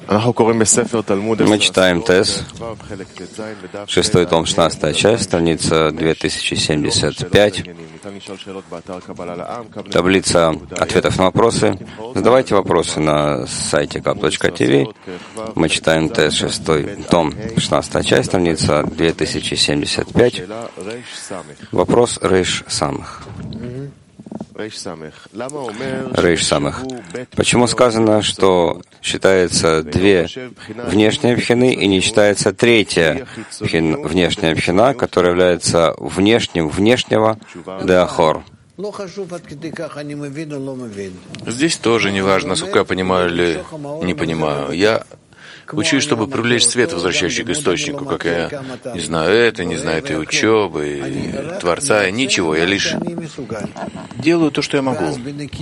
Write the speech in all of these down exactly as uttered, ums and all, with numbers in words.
Мы читаем Тес, шестой том, шестнадцатая часть, страница две тысячи семьдесят пять, таблица ответов на вопросы. Задавайте вопросы на сайте кап точка ти ви. Мы читаем Тес, шестой том, шестнадцатая часть, страница две тысячи семьдесят пять. Вопрос Рейш Самых. Рейш Самых. Почему сказано, что считается две внешние пхины и не считается третья пхин, внешняя пхина, которая является внешним внешнего деахор? Здесь тоже не важно, насколько я понимаю или не понимаю. Я учусь, чтобы привлечь свет, возвращающий к источнику, как я не знаю это, не знаю этой учебы, и Творца, и ничего. Я лишь делаю то, что я могу.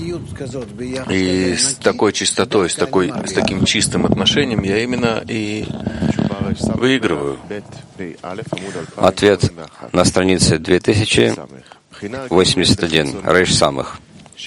И с такой чистотой, с, такой, с таким чистым отношением я именно и выигрываю. Ответ на странице две тысячи восемьдесят один. Рейш Самых.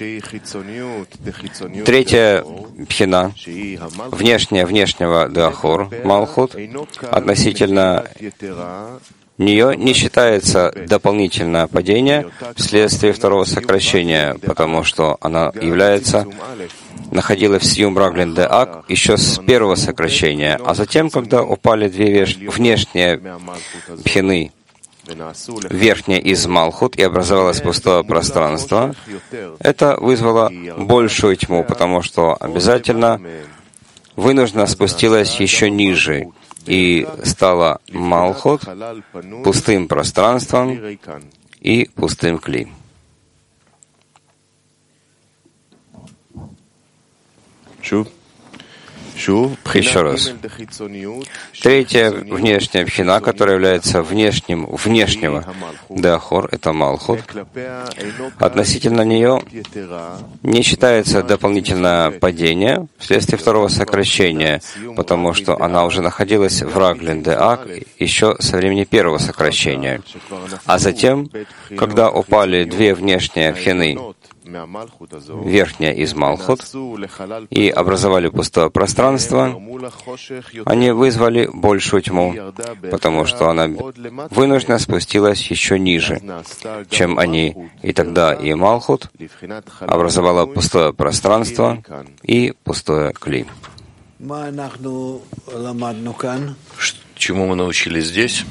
Третья пхина, внешняя внешнего деахор, Малхут, относительно нее не считается дополнительное падение вследствие второго сокращения, потому что она является, находилась в Сиюм Раглин де Ак еще с первого сокращения, а затем, когда упали две внешние пхины, верхняя из Малхут, и образовалось пустое пространство, это вызвало большую тьму, потому что обязательно вынужденно спустилась еще ниже и стала Малхут пустым пространством и пустым кли. Еще раз. Третья внешняя пхина, которая является внешним внешнего деахор, это Малхут. Относительно нее не считается дополнительное падение вследствие второго сокращения, потому что она уже находилась в Раглин де Ак еще со времени первого сокращения. А затем, когда упали две внешние пхины, верхняя из Малхут, и образовали пустое пространство, они вызвали большую тьму, потому что она вынужденно спустилась еще ниже, чем они. И тогда и Малхут образовала пустое пространство и пустое кли. Чему мы научились здесь?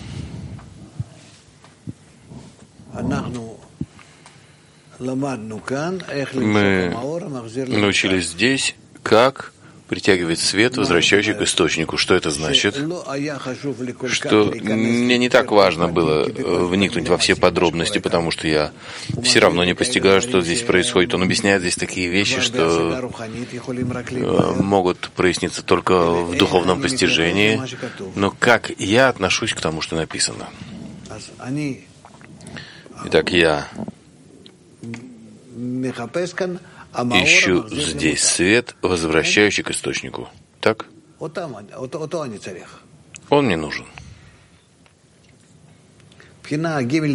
Мы научились здесь, как притягивать свет, возвращающий к источнику. Что это значит? Что мне не так важно было вникнуть во все подробности, потому что я все равно не постигаю, что здесь происходит. Он объясняет здесь такие вещи, что могут проясниться только в духовном постижении. Но как я отношусь к тому, что написано? Итак, я ищу здесь свет, возвращающий к источнику. Так? Он мне нужен. Пхина гимел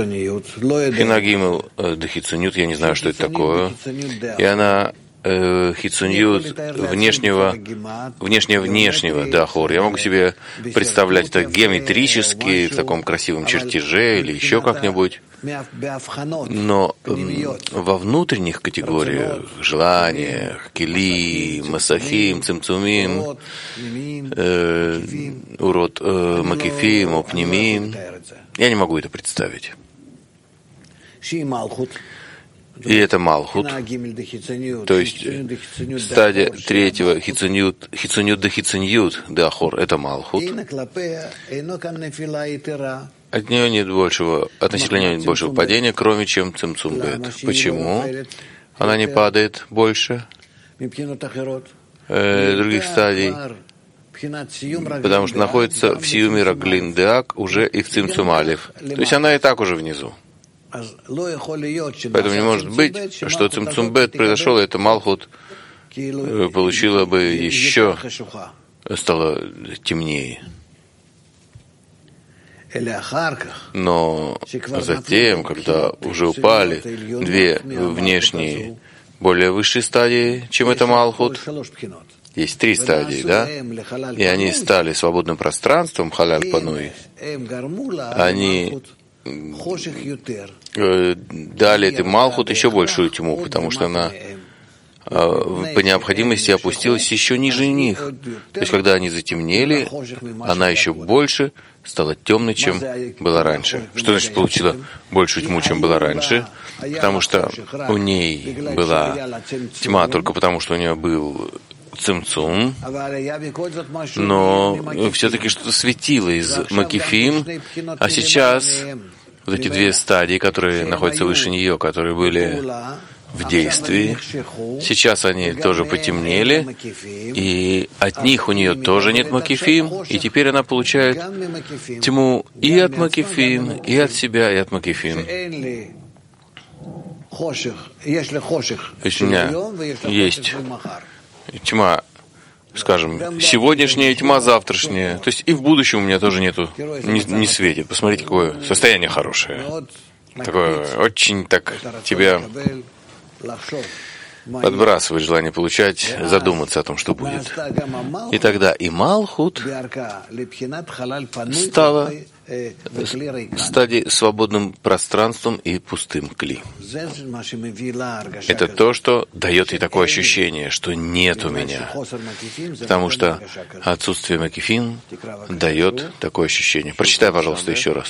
дехицунют, я не знаю, что это такое. И она э, хицунют внешнего, внешнего-внешнего деахор. Я могу себе представлять это геометрически, в таком красивом чертеже или еще как-нибудь. Но во внутренних категориях, желаниях, кили, масахим, цимцумим, э, урод э, макифим, опнимим, я не могу это представить. И это Малхут, то есть стадия третьего хицунют, хицунют да хицунют, деахор, это Малхут. От нее нет большего, относительно нее нет большего падения, кроме чем цимцум бет. Почему она не падает больше э, других стадий? Потому что находится в Сиюме Раглин де Ак уже и в цимцум алеф. То есть она и так уже внизу. Поэтому не может быть, что цимцум бет произошел, и это Малхут э, получила бы еще, стало темнее. Но затем, когда уже упали две внешние, более высшие стадии, чем это Малхут, есть три стадии, да? И они стали свободным пространством, халяль пануй. Они дали этой Малхут еще большую тьму, потому что она по необходимости опустилась еще ниже них. То есть, когда они затемнели, она еще больше стала темной, чем была раньше. Что значит получила большую тьму, чем была раньше? Потому что у ней была тьма только потому, что у нее был цимцум, но все-таки что-то светило из Макифим, а сейчас вот эти две стадии, которые находятся выше нее, которые были в действии, сейчас они тоже потемнели, и от них у нее тоже нет Макифим, и теперь она получает тьму и от Макифим, и от себя, и от Макифим. То есть у меня есть тьма, скажем, сегодняшняя тьма, завтрашняя. То есть и в будущем у меня тоже нету, не, не светит. Посмотрите, какое состояние хорошее. Такое очень так тебя подбрасывает желание получать, задуматься о том, что будет. И тогда и Малхут стала стадией свободным пространством и пустым кли. Это то, что дает ей такое ощущение, что нет у меня. Потому что отсутствие Макифим дает такое ощущение. Прочитай, пожалуйста, еще раз.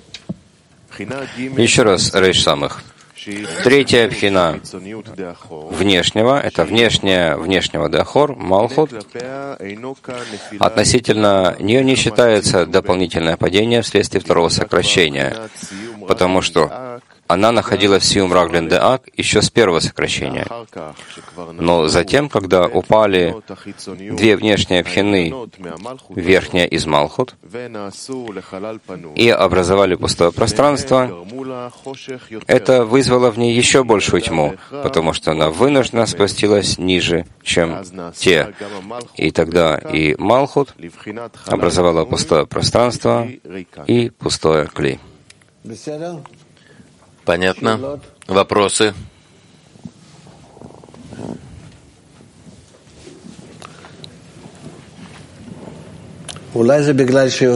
Еще раз, Рейш Самых. Третья пхина внешнего, это внешняя, внешнего Деахор, Малхут. Относительно нее не считается дополнительное падение вследствие второго сокращения, потому что она находилась в Сиум Раглин Деак еще с первого сокращения. Но затем, когда упали две внешние пхины, верхняя из Малхут, и образовали пустое пространство, это вызвало в ней еще большую тьму, потому что она вынуждена спустилась ниже, чем те. И тогда и Малхут образовала пустое пространство и пустое кли. Понятно? Вопросы? Может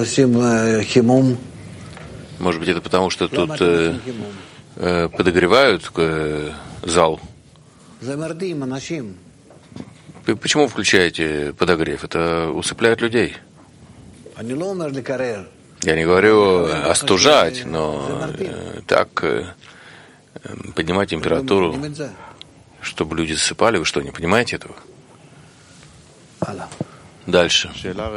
быть, это потому, что тут э, э, подогревают э, зал? Почему вы включаете подогрев? Это усыпляет людей. Я не говорю остужать, но э, так э, поднимать температуру, чтобы люди засыпали. Вы что, не понимаете этого? Дальше.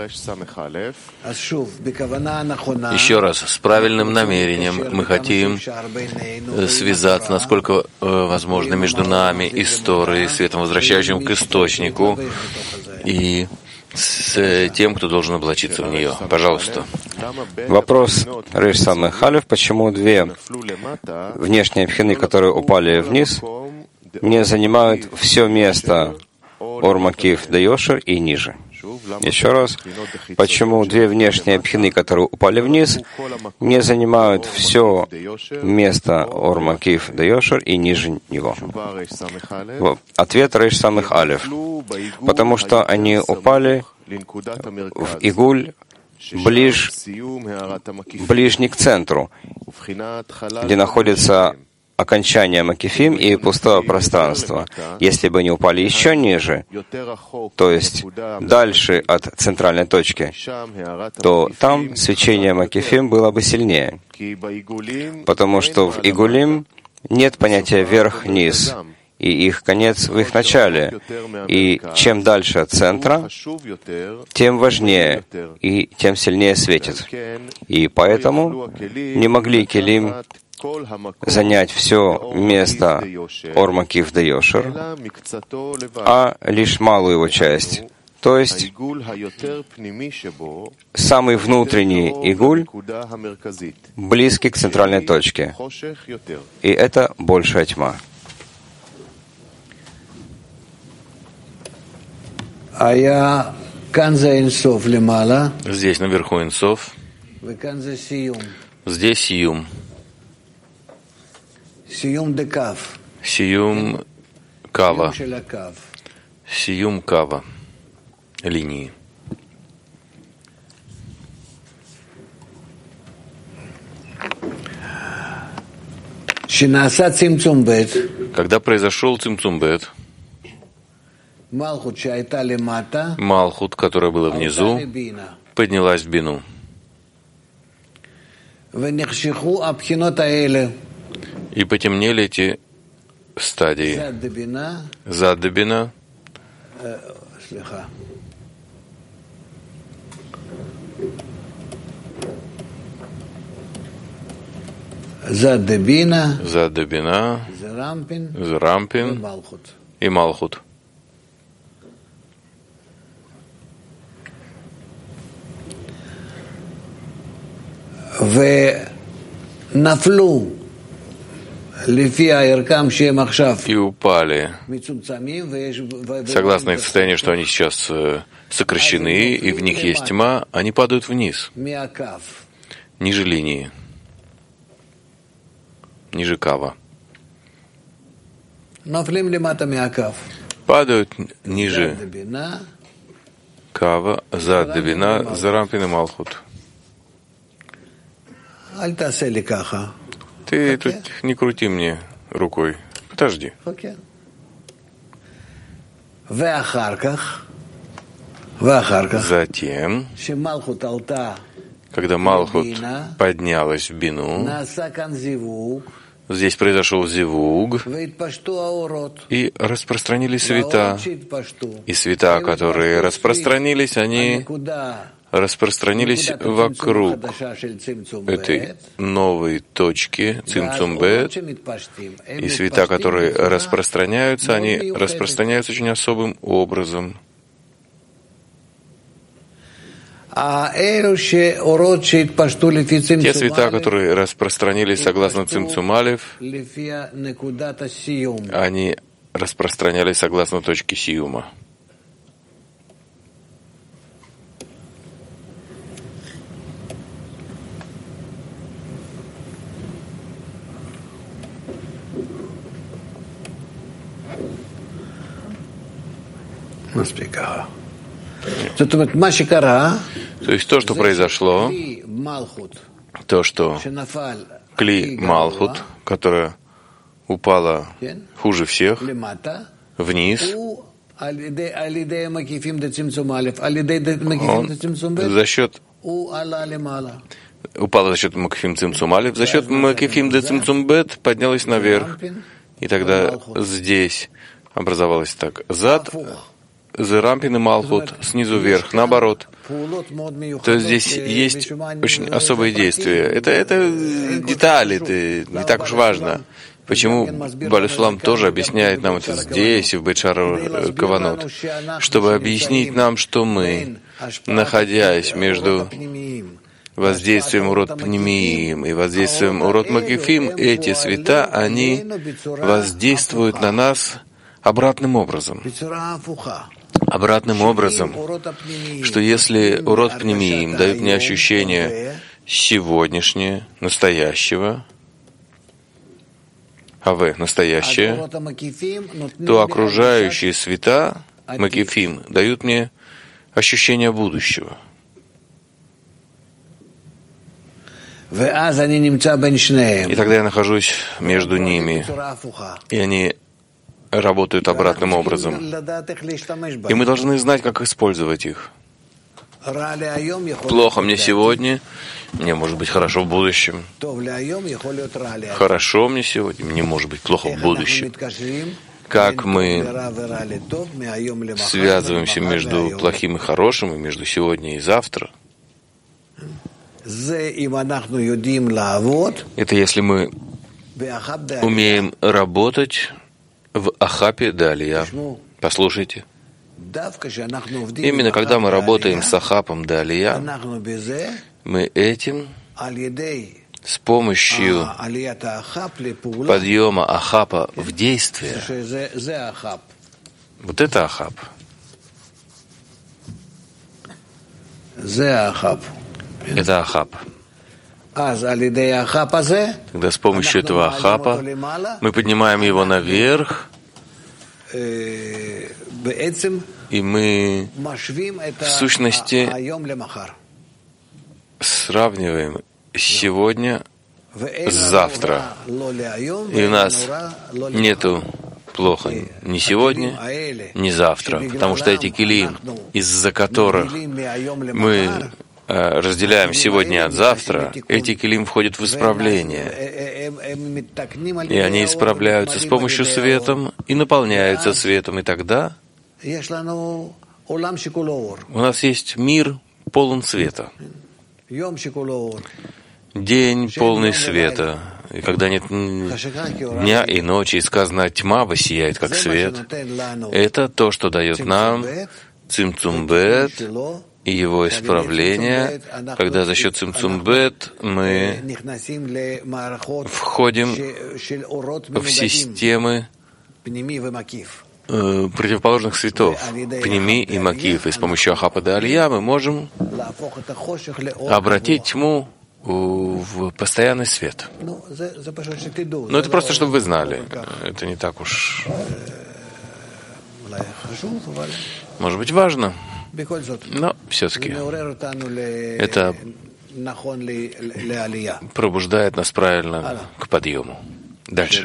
Еще раз, с правильным намерением мы хотим связаться, насколько возможно, между нами и Торой, светом, возвращающим к источнику, и с тем, кто должен облачиться в нее. Пожалуйста. Вопрос Рейш Самых Халев: почему две внешние пхины, которые упали вниз, не занимают все место Ор Макиф де Йошер и ниже? Еще раз, почему две внешние пхины, которые упали вниз, не занимают все место Ор Макиф де Йошер и ниже него? Ответ Рейш Самых Алеф: потому что они упали в Игуль ближ, ближний к центру, где находится окончание Макифим и пустое пространство. Если бы они упали еще ниже, то есть дальше от центральной точки, то там свечение Макифим было бы сильнее. Потому что в Игулим нет понятия верх-низ, и их конец в их начале. И чем дальше от центра, тем важнее и тем сильнее светит. И поэтому не могли Келим занять все место Ор Макиф де Йошер, а лишь малую его часть, то есть самый внутренний игуль, близкий к центральной точке. И это большая тьма. Здесь наверху Инсов, здесь Сиюм. Сиюм Кава. Сиюм Кава. линии. Когда произошел цимцум-бет, Малхут, которая была внизу, поднялась в бину. И потемнели эти стадии. Зад бина, Зад бина, Зад бина, Зерампин и Малхут. И упали, согласно их состоянию, что они сейчас сокращены, и в них есть тьма, они падают вниз, ниже линии, ниже кава. Падают ниже кава, зад бина, Зерампин и Малхут. Ты тут не крути мне рукой. Подожди. Затем, когда Малхут поднялась в бину, здесь произошел зивуг, и распространились света. И света, которые распространились, они распространились вокруг этой новой точки цимцум-бет, и света, которые распространяются, они распространяются очень особым образом. Те света, которые распространились согласно цимцум-алев, они распространялись согласно точке сиюма. То есть то, что произошло, то, что Кли Малхут, которая упала хуже всех, вниз, он за счет упала за счет Макифим Цимцум-алев, за счет Макифим де Цимцум-бет поднялась наверх, и тогда здесь образовалось так: зад, Зерампин и Малхут снизу вверх, наоборот. То есть здесь есть очень особые действия. Это, это детали, это не так уж важно. Почему Бааль Сулам тоже объясняет нам это здесь, и в Бейт-Шар Каванот, чтобы объяснить нам, что мы, находясь между воздействием урод пнемиим и воздействием урод макифим, эти света, они воздействуют на нас обратным образом. Обратным образом, что если урод пнемиим дают мне ощущение сегодняшнее, настоящего, АВ, настоящее, то окружающие света, макифим, дают мне ощущение будущего. И тогда я нахожусь между ними, и они работают обратным образом. И мы должны знать, как использовать их. Плохо мне сегодня, мне может быть хорошо в будущем. Хорошо мне сегодня, мне может быть плохо в будущем. Как мы связываемся между плохим и хорошим, и между сегодня и завтра. Это если мы умеем работать в Ахапе Далия. Послушайте. Именно когда мы работаем с Ахапом Далия, мы этим, с помощью подъема Ахапа в действие, вот это Ахап. Это Ахап. Когда с помощью этого Ахапа мы поднимаем его наверх, И мы в сущности сравниваем сегодня с завтра. И у нас нету плохо ни сегодня, ни завтра, потому что эти келим, из-за которых мы разделяем сегодня от завтра, эти келим входят в исправление. И они исправляются с помощью света и наполняются светом. И тогда у нас есть мир полон света. День полный света. И когда нет дня и ночи, и сказано, тьма воссияет, как свет, это то, что дает нам цимцум бет и его исправление, когда за счет цимцум бет мы входим в системы э, противоположных светов, пними и макиф. И с помощью ахапада алия мы можем обратить тьму в постоянный свет. Но это просто, чтобы вы знали. Это не так уж, может быть, важно. Но все-таки это пробуждает нас правильно к подъему. Дальше.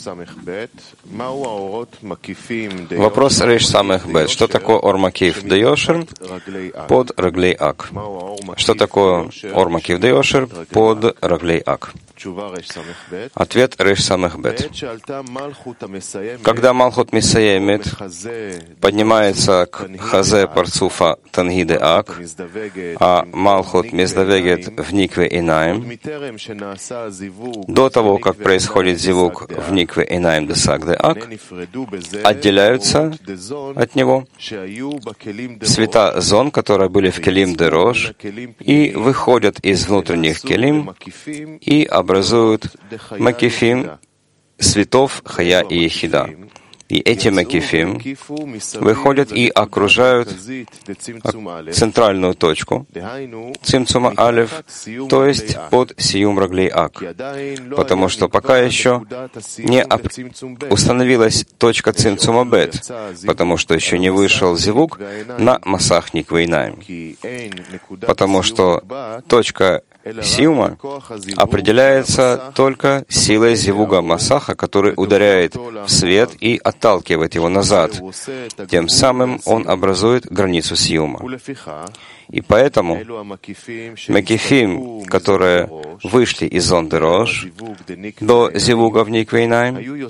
Вопрос Рейш Самех Бет. Что такое Ор Макиф де Йошер под Раглей Ак? Что такое Ор Макиф де Йошер под Раглей Ак? Ответ Рейш Самех Бет. Когда Малхут Мисаемет поднимается к Хазе Парцуфа Тангиде Ак, а Малхут Миздавегет в Никве Инаим, до того, как происходит зивук в Никве Инаим Десак де Ак, отделяются от него света зон, которые были в Келим де Рош, и выходят из внутренних Келим и образуют макифим светов Хая и Ехида. И эти макифим выходят и окружают центральную точку цимцума алеф, то есть под сиюм раглей ак, потому что пока еще не установилась точка цимцума бет, потому что еще не вышел зивук на масах никве инаим, потому что точка сиума определяется только силой зивуга масаха, который ударяет в свет и отталкивает его назад. Тем самым он образует границу сиума. И поэтому макифим, которые вышли из зон де Рош до зивуга в Никве Инаим,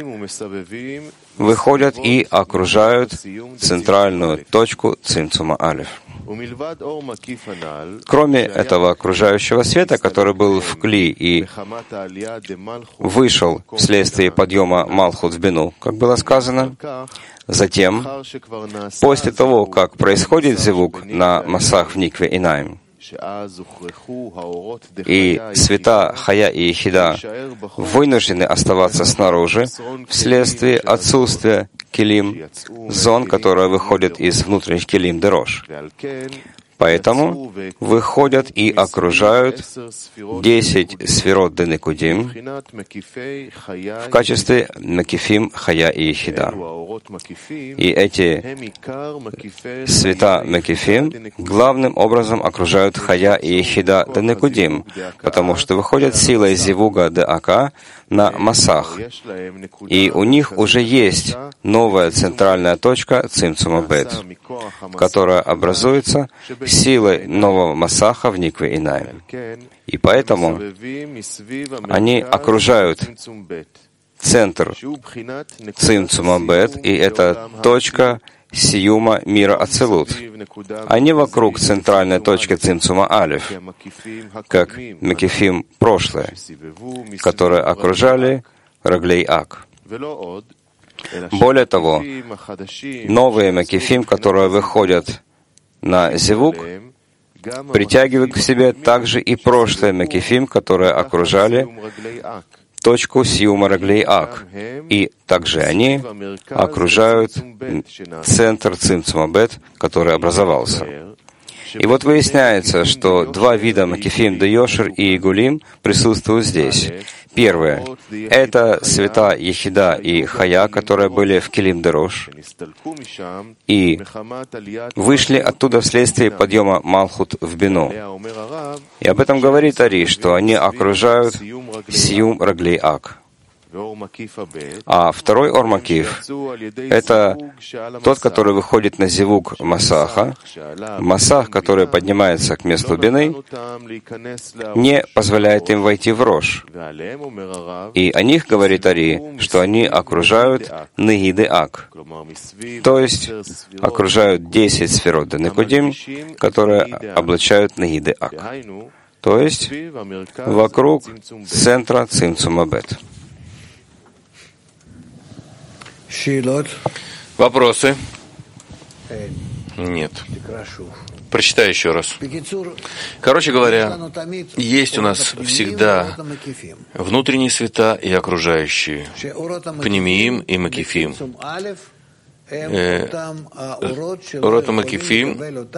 выходят и окружают центральную точку цимцума алеф. Кроме этого окружающего света, который был в Кли и вышел вследствие подъема Малхут в Бину, как было сказано, затем, после того, как происходит зивук на масах в Никве Инаим, и света Хая и Ехида вынуждены оставаться снаружи вследствие отсутствия келим, зон, которые выходят из внутренних келим де Рош. Поэтому выходят и окружают десять сферот де Некудим в качестве макифим Хая и Ехида. И эти света макифим главным образом окружают Хая и Ехида де Некудим, потому что выходят силой зивуга де Ака на масах. И у них уже есть новая центральная точка цимцума бет, которая образуется силой нового масаха в Никве Инаим. И поэтому они окружают центр цимцума бет, и это точка сиюма мира Ацилут, а не вокруг центральной точки цимцума алеф, как макифим прошлое, которые окружали раглей ак. Более того, новые макифим, которые выходят на зивук, притягивают к себе также и прошлые макифим, которые окружали точку сиума раглей ак, и также они окружают центр цимцума бет, который образовался. И вот выясняется, что два вида макифим де Йошер и Игулим присутствуют здесь. Первое — это света Ехида и Хая, которые были в Келим Дерош, и вышли оттуда вследствие подъема Малхут в Бину. И об этом говорит Ари, что они окружают Сиюм Раглей Ак. А второй Ор-Макиф — это тот, который выходит на зивук Масаха. Масах, который поднимается к месту Бины, не позволяет им войти в Рош. И о них говорит Ари, что они окружают Негиды Ак, то есть окружают десять сферот Денекудим, которые облачают Негиды Ак, то есть вокруг центра Цимцума Бет. Вопросы? Нет. Прочитай еще раз. Короче говоря, есть у нас всегда внутренние света и окружающие, Пнимиим и Макифим. Орота Макифим,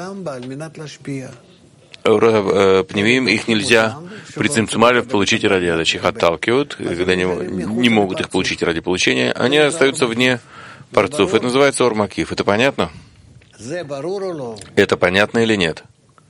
Пнимиим, их нельзя при Цимцумалев получить ради отдачи. Их отталкивают, когда они не могут их получить ради получения, они остаются вне парцов. Это называется Ор-Макиф. Это понятно? Это понятно или нет?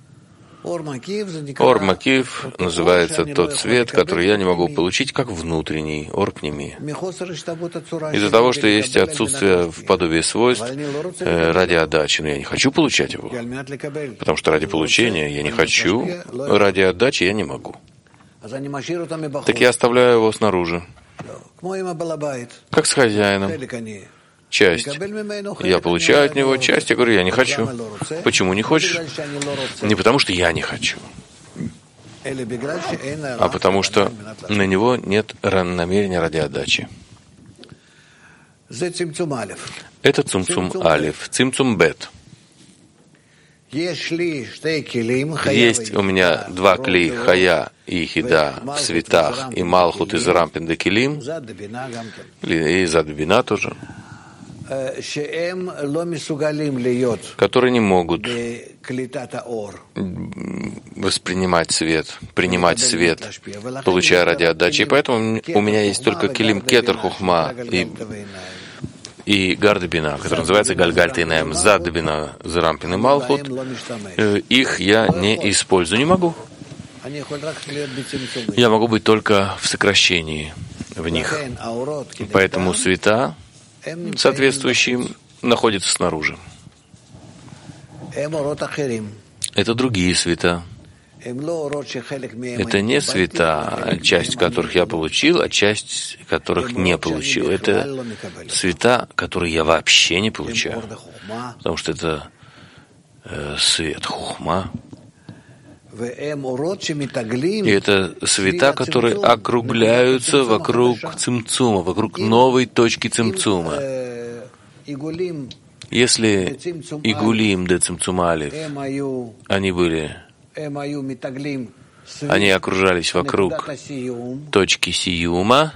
Ор-Макиф называется тот свет, который я не могу получить как внутренний, Ор-Пними. Из-за того, что есть отсутствие в подобии свойств э, ради отдачи, но я не хочу получать его. Потому что ради получения я не хочу, ради отдачи я не могу. Так я оставляю его снаружи. Как с хозяином. Часть. Я получаю от него часть, я говорю, я не хочу. Почему не хочешь? Не потому, что я не хочу, а потому что на него нет намерения ради отдачи. Это Цимцум Алиф, Цимцум Бет. Есть у меня два кли, Хая и Хида в светах, и Малхут из Рампин де Келим, и Задбина тоже, которые не могут воспринимать свет, принимать свет, получая ради отдачи. И поэтому у меня есть только Келим Кетер Хухма и, и Гардабина, который называется Гальгальтейнем, Задбина, Зарампин и Малхут. Их я не использую, не могу. Я могу быть только в сокращении в них. Поэтому света соответствующие находятся снаружи. Это другие света. Это не света, часть которых я получил, а часть которых не получил. Это света, которые я вообще не получаю. Потому что это э, свет хухма. И это света, которые округляются вокруг цимцума, вокруг новой точки цимцума. Если игулим де цимцумалев, они были, они окружались вокруг точки сиюма,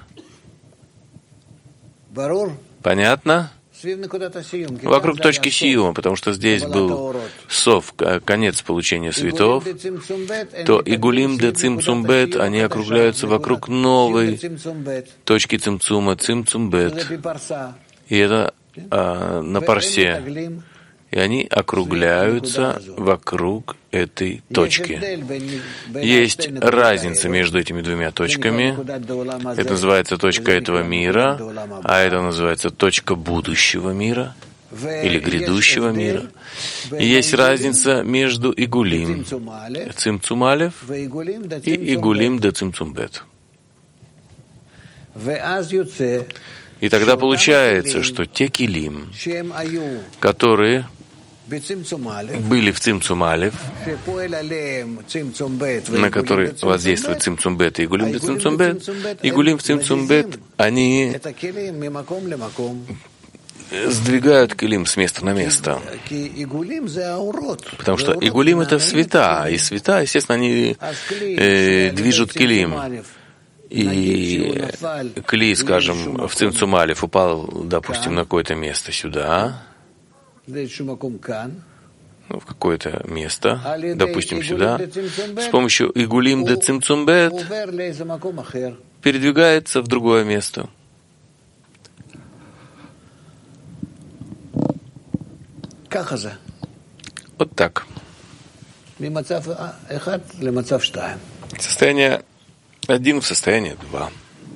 понятно? Вокруг точки сиюма, потому что здесь был сов, конец получения светов, то игулим де цимцумбет, они округляются вокруг новой точки цимцума, цимцумбет. И это а, на парсе. И они округляются вокруг этой точки. Есть разница между этими двумя точками. Это называется точка этого мира, а это называется точка будущего мира или грядущего мира. И есть разница между игулим, цимцумалев, и игулим де цимцумбет. И тогда получается, что те килим, которые были в цимцумалев, на который воздействует цимцумбет и игулим де цимцумбет, игулим в цимцумбет, они сдвигают килим с места на место. Потому что игулим — это света, и света, естественно, они э, движут килим. И кли, скажем, в цимцумалев упал, допустим, на какое-то место сюда, ну, в какое-то место, допустим, сюда, с помощью игулим де цимцумбет передвигается в другое место. Вот так. Состояние один в состояние два.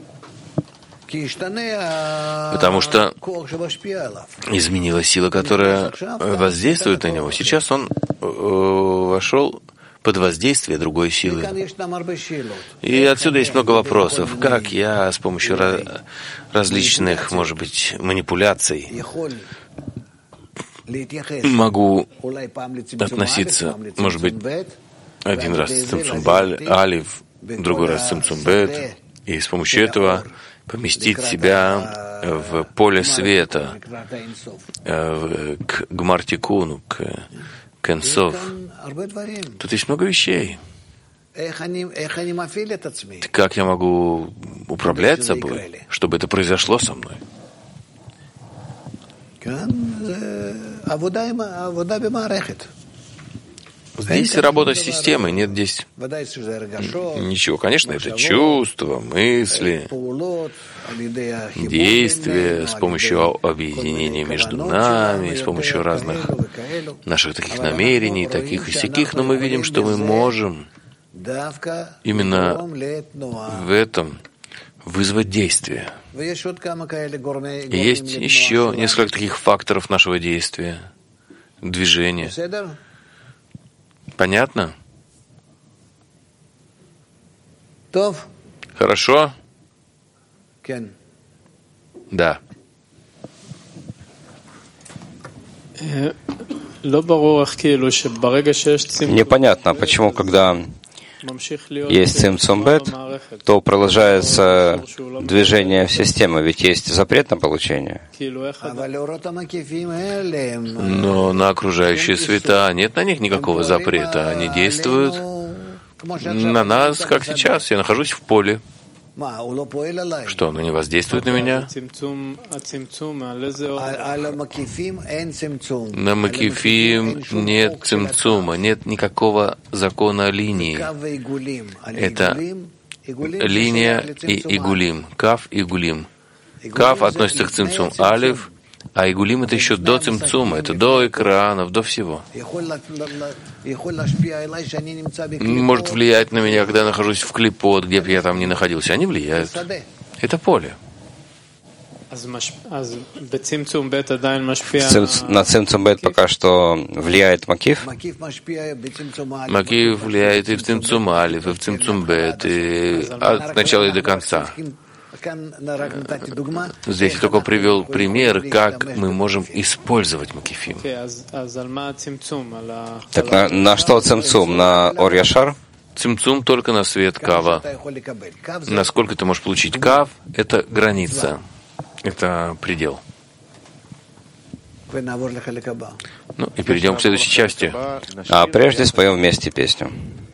Потому что изменилась сила, которая воздействует на него. Сейчас он вошел под воздействие другой силы. И отсюда есть много вопросов. Как я с помощью различных, может быть, манипуляций могу относиться, может быть, один раз цимцум алиф, другой раз цимцум бет, и с помощью этого поместить себя в поле света, к гмартикуну, к концов. Тут есть много вещей. Как я могу управлять собой, чтобы это произошло со мной? Здесь работа с системой, нет здесь ничего. Конечно, это чувства, мысли, действия с помощью объединения между нами, с помощью разных наших таких намерений, таких и сяких, но мы видим, что мы можем именно в этом вызвать действие. И есть еще несколько таких факторов нашего действия, движения. Понятно? Хорошо? Да. Непонятно, почему, когда есть цимцум бет, то продолжается движение в системе, ведь есть запрет на получение. Но на окружающие света нет на них никакого запрета. Они действуют на нас, как сейчас. Я нахожусь в поле. Что, оно не воздействует на меня? На макифим нет цимцума, нет никакого закона линии. Это линия и игулим, кав и игулим. Кав относится к цимцум алиф, а игулим — это еще до цимцума, это до экранов, до всего. Может влиять на меня, когда я нахожусь в клипот, где бы я там ни находился. Они влияют. Это поле. На цимцум бет пока что влияет макиф? Макиф влияет и в цимцум алиф, и в цимцум бет, и от начала и до конца. Здесь я только привел пример, как мы можем использовать макифим. Так на, на что цимцум? На ор яшар? Цимцум только на свет кава. Насколько ты можешь получить кав, это граница, это предел. Ну и перейдем к следующей части. А прежде споем вместе песню.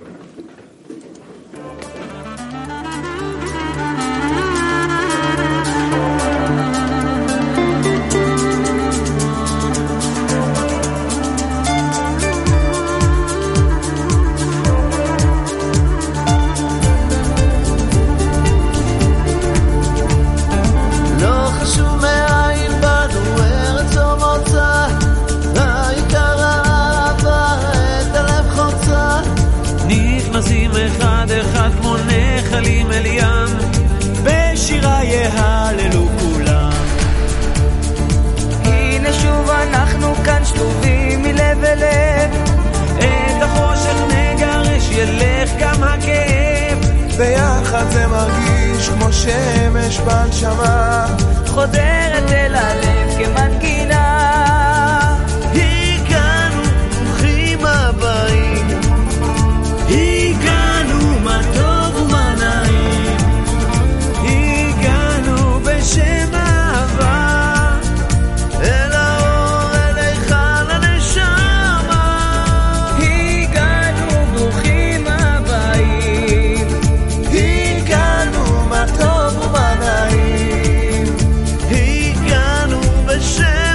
ביחד זה מרגיש כמו שמש בנשמה חודרת אל הלב כמנגינה הגענו ברוכים הבאים הגענו מה טוב ומה נעים הגענו בשם אהבה אל האור אל היכל הנשמה הגענו ברוכים הבאים טוב ומנעים הגענו בשם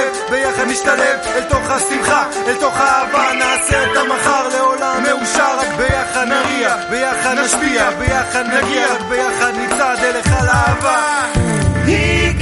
נשתלב, ביחד נשתלב אל תוך השמחה, אל תוך האהבה, נעשה את המחר לעולם מאושר. רק ביחד נריע, ביחד נשפיע, ביחד נגיע, רק ביחד נצעד אליך לאהבה.